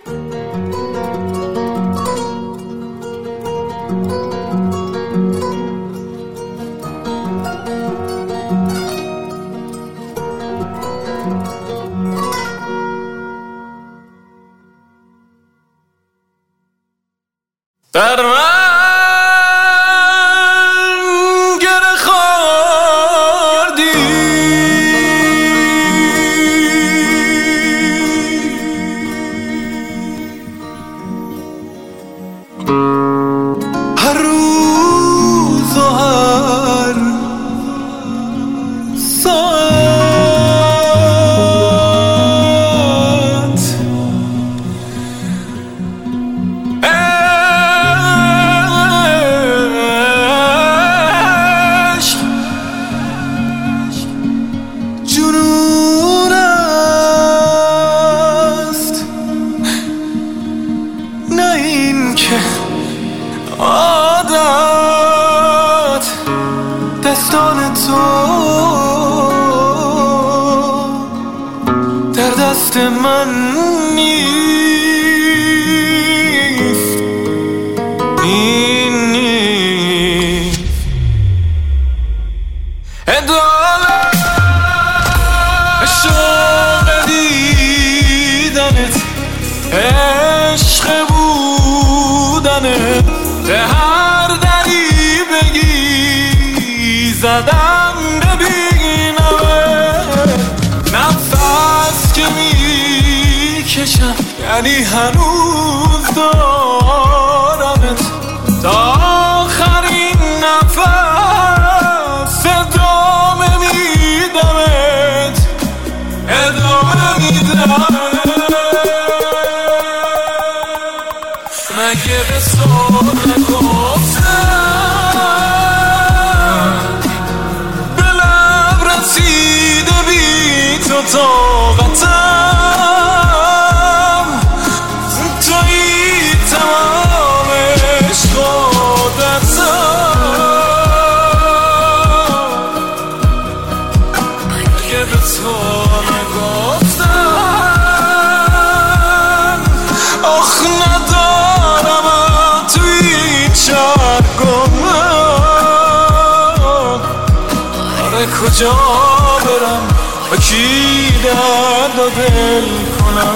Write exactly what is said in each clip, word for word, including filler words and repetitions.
در من گره خوردی، هر روز و هر ساعت جنون است، نه این که عادت دستان تو در دست من نیست. این نیست عدالت، عشق دیدنت، عشق بودنت، به هر دری بگی زدم ببینمت. نفس که میکشم یعنی هنوز دارمت، تا آخرین نفس ادامه میدمت، ادامه میدمت. مگه به سر نگفتم به لب رسیده بی تو طاقتم، تویی تمام عشق و دستم. مگه به تو نگفتم آخ ندارم توی چرگم، آره کجا برم با کی درد و دل کنم.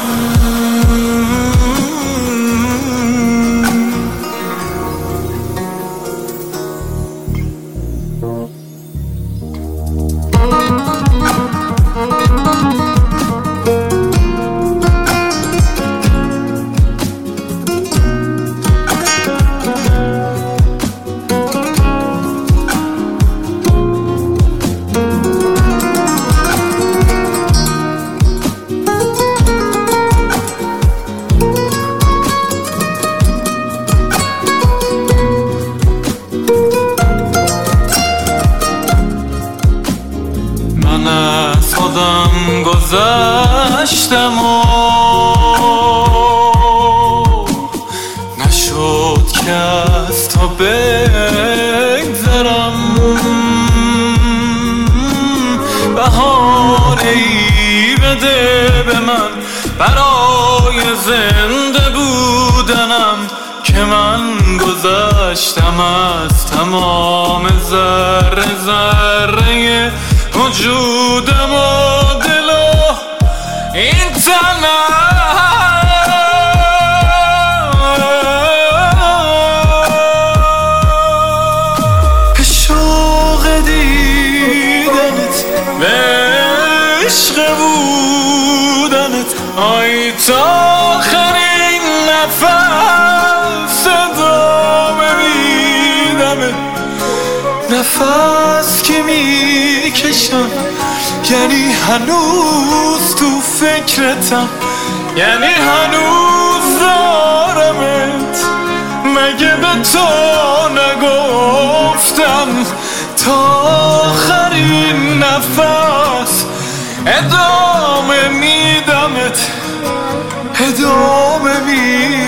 من از خودم گذشتم و نشد که از تو بگذرم. بهانه ای بده به من برای زنده بودنم، که من گذشتم از تمام ذره ذره وجودم و دل و این تنم. شوق دیدنت به عشق بودنت، آی تا آخرین نفس ادامه میدمت. نفس که میکشم یعنی هنوز تو فکرتم، یعنی هنوز دارمت. مگه به تو نگفتم تا آخرین نفس ادامه میدمت، ادامه میدمت.